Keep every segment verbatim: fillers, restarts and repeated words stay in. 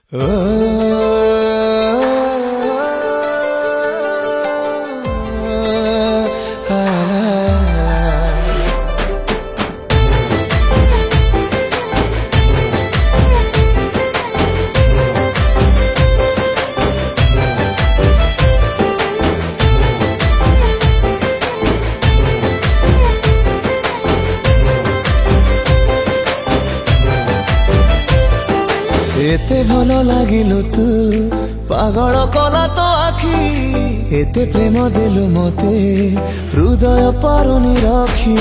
एते भल लागिलु तू पागल कला तो आखी एते प्रेम देलु मते हृदय पारुनी रखी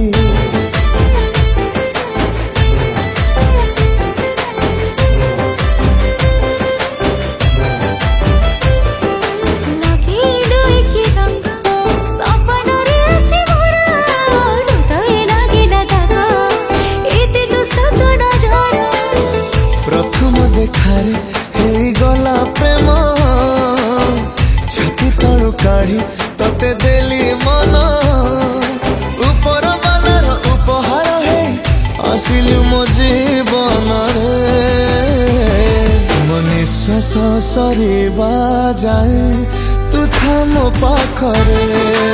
देखारे हे गला प्रेम छाती तलु काढ़ी तते देली मन ऊपर बालार उपहार हे आसिलु मो जीवन रे मो निश्वास सरीबा जाए तू था मो पाखरे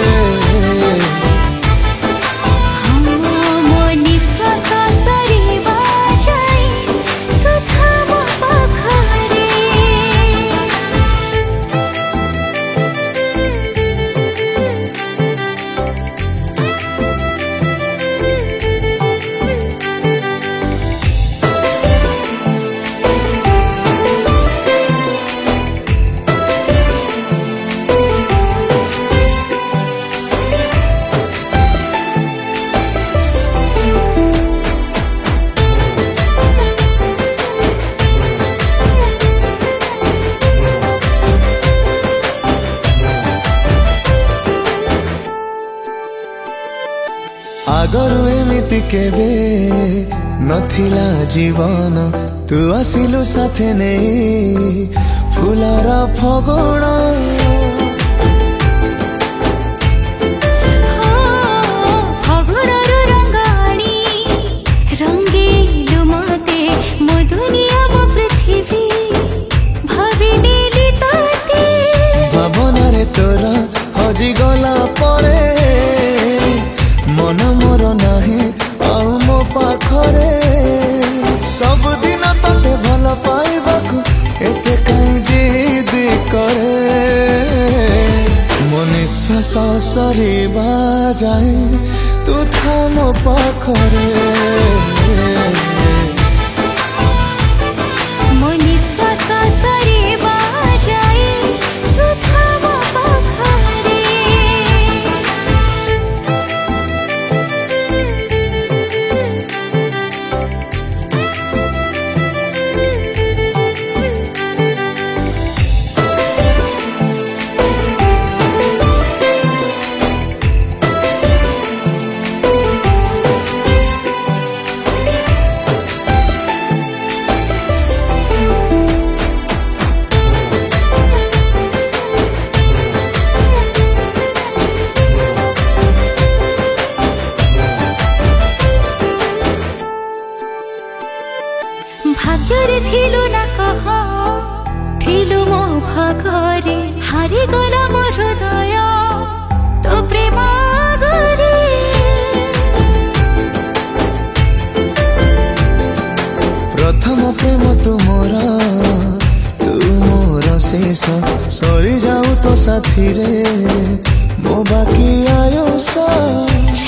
आगरु एमिति केबे नथिला जीवन तू आसिलु साथे नहीं फुलार फगुण फगुणर रंगाणी रंगेलु मते मो दुनिया मो पृथ्वी भाविनेली ताते भावना रे तोरा हजी गला परे मन मोर नाही आउ मो पाखरे सब दिन तते भल पाइबाकू एते काई जिद करे मो निश्वास सरीबा जाए तू था मो पाखरे मो निश्वास सरीबा जाए तू था मो पाखरे भाग्यरे थिलु ना कह थिलु मो भागरे हारि गला मो हृदय तो प्रेम गरे प्रथम प्रेम तुमरा तू मोर शेष सरी जाऊ तो साथी रे मो बाकी आयुष